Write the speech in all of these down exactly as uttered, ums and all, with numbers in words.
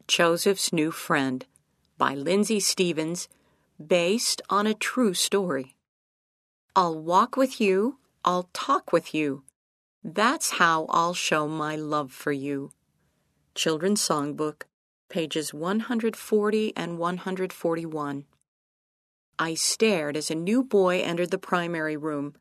Joseph's New Friend by Lindsay Stevens, based on a true story. I'll walk with you, I'll talk with you. That's how I'll show my love for you. Children's Songbook, pages one hundred forty and one hundred forty-one. I stared as a new boy entered the primary room.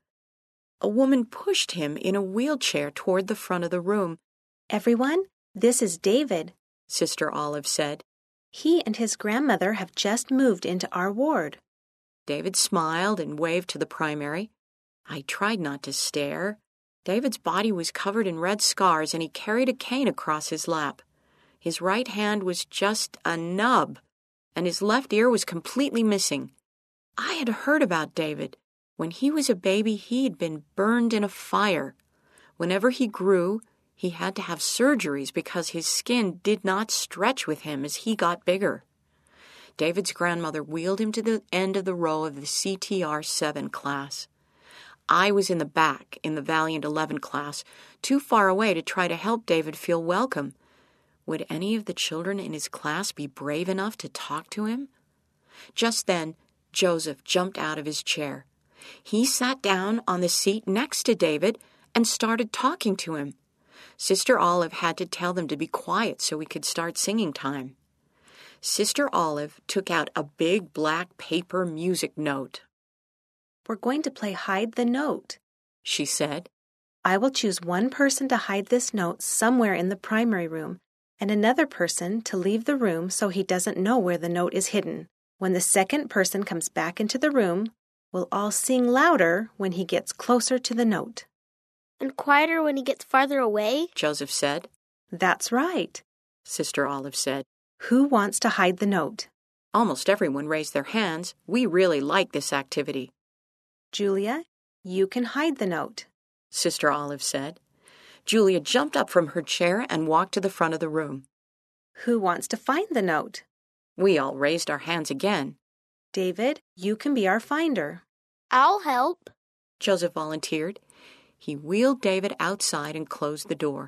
A woman pushed him in a wheelchair toward the front of the room. "Everyone, this is David," Sister Olive said. "He and his grandmother have just moved into our ward." David smiled and waved to the primary. I tried not to stare. David's body was covered in red scars, and he carried a cane across his lap. His right hand was just a nub, and his left ear was completely missing. I had heard about David. When he was a baby, he had been burned in a fire. Whenever he grew, he had to have surgeries because his skin did not stretch with him as he got bigger. David's grandmother wheeled him to the end of the row of the C T R seven class. I was in the back in the Valiant eleven class, too far away to try to help David feel welcome. Would any of the children in his class be brave enough to talk to him? Just then, Joseph jumped out of his chair. He sat down on the seat next to David and started talking to him. Sister Olive had to tell them to be quiet so we could start singing time. Sister Olive took out a big black paper music note. "We're going to play Hide the Note," she said. "I will choose one person to hide this note somewhere in the primary room and another person to leave the room so he doesn't know where the note is hidden. When the second person comes back into the room, we'll all sing louder when he gets closer to the note." "And quieter when he gets farther away?" Joseph said. "That's right," Sister Olive said. "Who wants to hide the note?" Almost everyone raised their hands. We really liked this activity. "Julia, you can hide the note," Sister Olive said. Julia jumped up from her chair and walked to the front of the room. "Who wants to find the note?" We all raised our hands again. "David, you can be our finder." "I'll help," Joseph volunteered. He wheeled David outside and closed the door.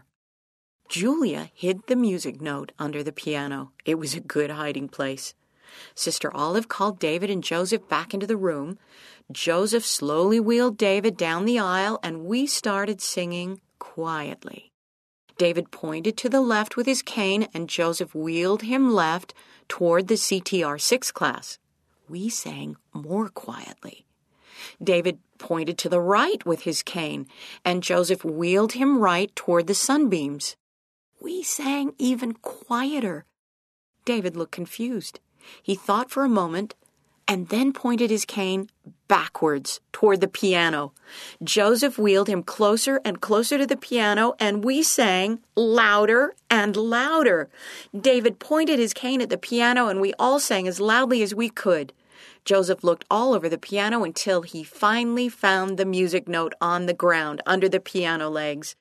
Julia hid the music note under the piano. It was a good hiding place. Sister Olive called David and Joseph back into the room. Joseph slowly wheeled David down the aisle, and we started singing quietly. David pointed to the left with his cane, and Joseph wheeled him left toward the C T R six class. We sang more quietly. David pointed to the right with his cane, and Joseph wheeled him right toward the sunbeams. We sang even quieter. David looked confused. He thought for a moment and then pointed his cane backwards toward the piano. Joseph wheeled him closer and closer to the piano, and we sang louder and louder. David pointed his cane at the piano, and we all sang as loudly as we could. Joseph looked all over the piano until he finally found the music note on the ground under the piano legs.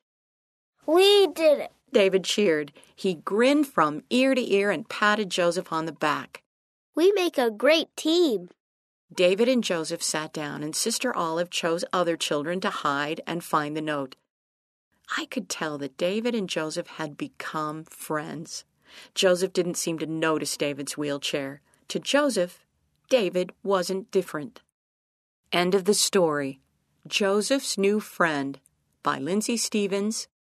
"We did it," David cheered. He grinned from ear to ear and patted Joseph on the back. "We make a great team." David and Joseph sat down, and Sister Olive chose other children to hide and find the note. I could tell that David and Joseph had become friends. Joseph didn't seem to notice David's wheelchair. To Joseph, David wasn't different. End of the story. Joseph's New Friend by Lindsay Stevens,